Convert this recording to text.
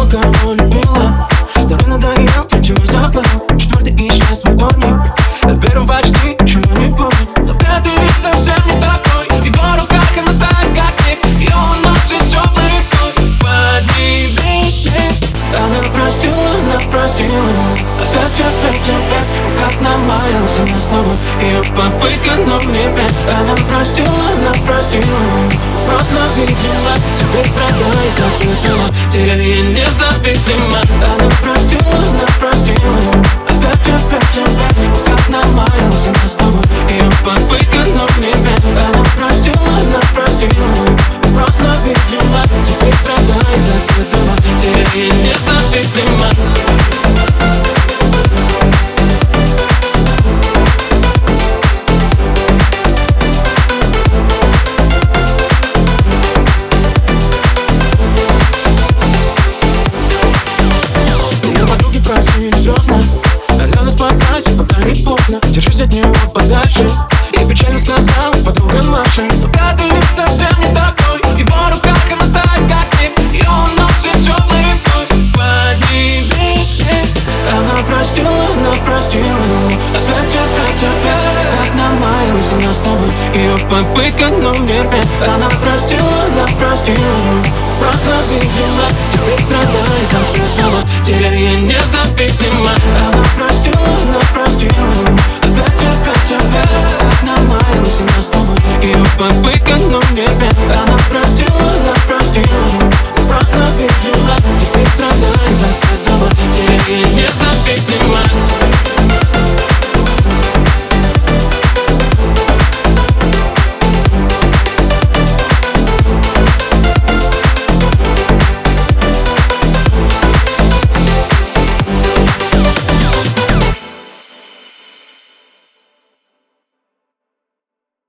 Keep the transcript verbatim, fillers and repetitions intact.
кого любила. Второй надоел, ничего забыл. Четвертый исчез мой вторник. А в первом почти ничего не помню. Но пятый ведь совсем не такой. В его руках она тает, как снег. И он носит теплый рекой. Поднебесье. Она простила, она простила. Опять, опять, опять. Как намаялся на тобой. Ее попытка номер пять. Она простила, она простила. Просто видела, теперь страдает от этого. Теперь я независима. Она простила, она простила. Опять, опять, опять. Как намаялся на тобой. Ее попытка номер пять. Она простила, она простила. Просто видела, теперь страдает от этого. Теперь я независима. Звездно, Алена, спасайся, пока не поздно. Держись от него подальше. И печально сказала подруга Маша. Но пятый ведь совсем не такой. В его руках она тает, как снег. И он носит теплый рекой. Поднебесье. Она простила, она простила. Опять, опять, опять. Как намаялась она с тобой. Ее попытка номер пять. Она простила, она простила. Просто видела, теперь страдает от этого. Теперь я независима. Она простила, она простила. Опять, опять, опять. Как намаялась она с тобой. Ее попытка номер пять. Она